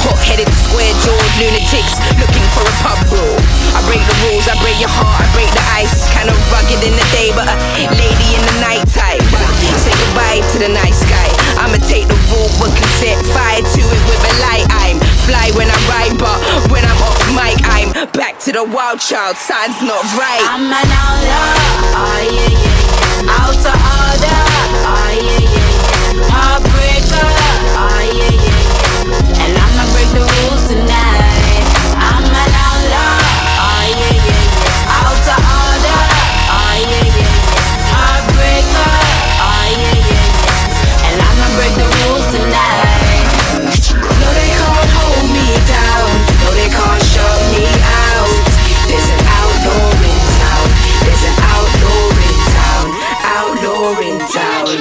Hot-headed, square-jawed lunatics looking for a pub brawl. I break the rules, I break your heart, I break the ice. Kinda rugged in the day, but a lady in the night time. Say goodbye to the nice guy. I'ma take the walk, but can set fire to it with a light. I'm fly when I ride, but when I'm off mic, I'm back to the wild child. Signs not right. I'm an outlaw, oh yeah, yeah, yeah. Out to order, oh yeah, yeah, yeah. Heartbreaker, oh yeah, yeah, yeah. And I'ma break the rules tonight. I'm an outlaw, oh yeah, yeah, yeah. Out to order, oh yeah, yeah, yeah. Heartbreaker, oh yeah, yeah, yeah. And I'ma break the rules tonight. No, they can't hold me down. No, they can't shut me out. There's an outlaw in town. There's an outlaw in town. Outlaw in town.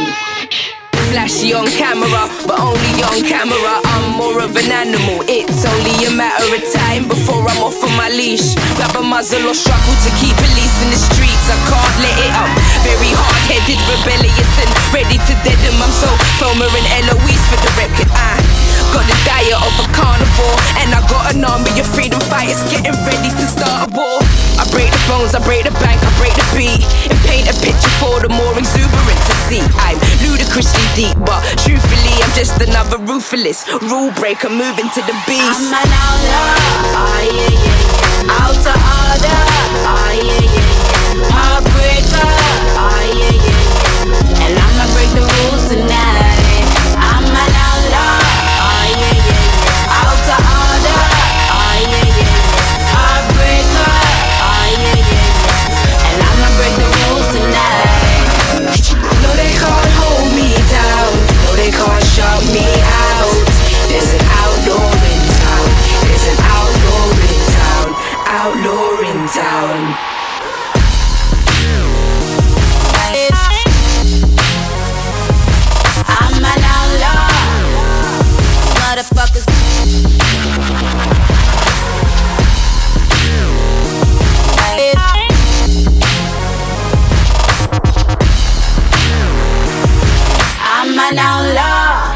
Flashy on camera, but only on camera. I'm more of an animal. It's only a matter of time before I'm off on my leash. Grab a muzzle or struggle to keep police in the streets. I can't let it up. Very hard-headed, rebellious and ready to dead them. I'm so Thelma and Eloise for the record. I got the diet of a carnivore, and I got an army of freedom fighters getting ready to start a war. I break the bones, I break the bank, I break the beat, and paint a picture for the more exuberant to see. I'm ludicrously deep, but truthfully I'm just another ruthless rule breaker moving to the beast. I'm an outlaw, oh yeah, yeah, yeah. Out to order, oh yeah, yeah, yeah. Heartbreaker, oh yeah, yeah, yeah. And I'ma break the rules tonight. I'm an outlaw, oh yeah, yeah, yeah. Out to order, oh yeah, yeah, yeah. Heartbreaker, oh yeah, yeah, yeah. And I'ma break the rules tonight. No, they can't hold me down. No, they can't shut me out. There's an outlaw in town. There's an outlaw in town. Outlaw in town. I'm an outlaw, motherfuckers. I'm an outlaw.